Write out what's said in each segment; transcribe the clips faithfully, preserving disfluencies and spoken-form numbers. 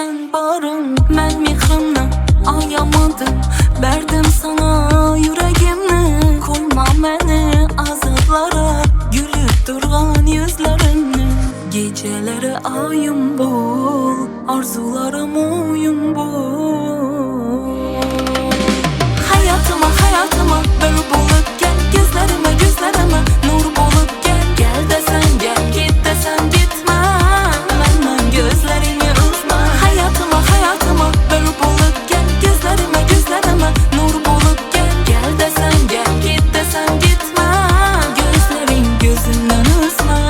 sen barın. Ben mehrimni ayamadım, berdim sana yüreğimni. Koyma beni azaplara, gülüp durgan yüzlerini. Geceleri ayım bul, arzularım oyun bul. Hayatıma hayatıma bir bulup gel, gözlerime gözlerime nur bulup gel. Gel desen gel, git desen gitme, benden gözlerini üzme. Hayatıma hayatıma bir bulup gel, gözlerime gözlerime nur bulup gel. Gel desen gel, git desen gitme, gözlerin gözünden üzme.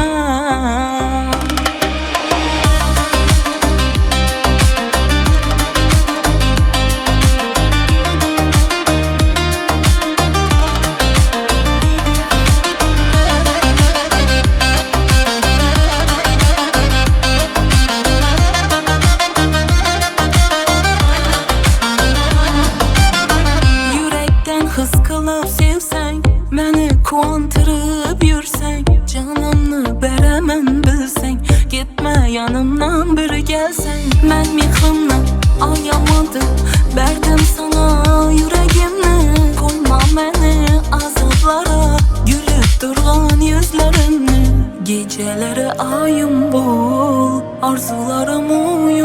Hız kılıp sevsen, beni kuantırıp yürsen, canımni beramen bilsen, gitme yanımdan bir gelsen. Ben mehrimni ayamadım, berdim sana yüreğimni. Koyma beni azaplara, gülüp durgan yüzlerini. Geceleri ayım bul, arzularım oyun.